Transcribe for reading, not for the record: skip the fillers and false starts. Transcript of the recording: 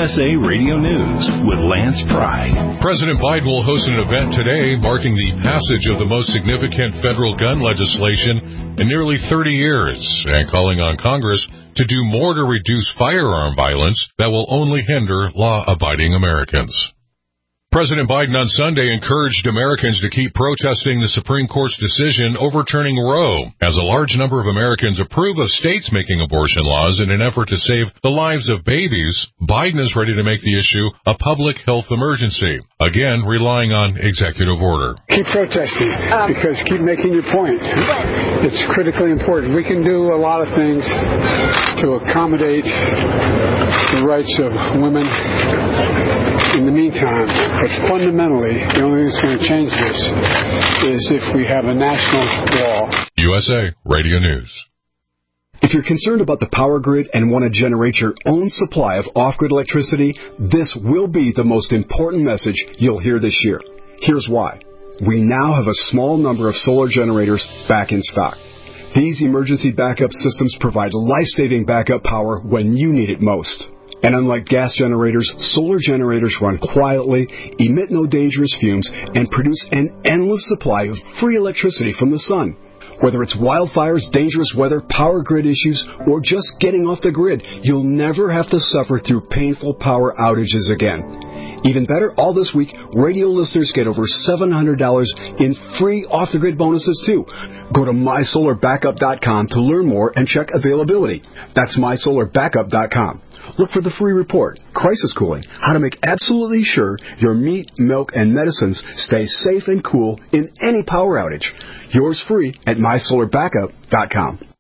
USA Radio News with Lance Pry. President Biden will host an event today marking the passage of the most significant federal gun legislation in nearly 30 years and calling on Congress to do more to reduce firearm violence that will only hinder law-abiding Americans. President Biden on Sunday encouraged Americans to keep protesting the Supreme Court's decision overturning Roe, as a large number of Americans approve of states making abortion laws in an effort to save the lives of babies. Biden is ready to make the issue a public health emergency, again relying on executive order. Keep protesting, because keep making your point. It's critically important. We can do a lot of things to accommodate the rights of women in the meantime, but fundamentally, the only thing that's going to change this is if we have a national law. USA Radio News. If you're concerned about the power grid and want to generate your own supply of off-grid electricity, this will be the most important message you'll hear this year. Here's why. We now have a small number of solar generators back in stock. These emergency backup systems provide life-saving backup power when you need it most. And unlike gas generators, solar generators run quietly, emit no dangerous fumes, and produce an endless supply of free electricity from the sun. Whether it's wildfires, dangerous weather, power grid issues, or just getting off the grid, you'll never have to suffer through painful power outages again. Even better, all this week, radio listeners get over $700 in free off-the-grid bonuses, too. Go to mysolarbackup.com to learn more and check availability. That's mysolarbackup.com. Look for the free report, Crisis Cooling, how to make absolutely sure your meat, milk, and medicines stay safe and cool in any power outage. Yours free at mysolarbackup.com.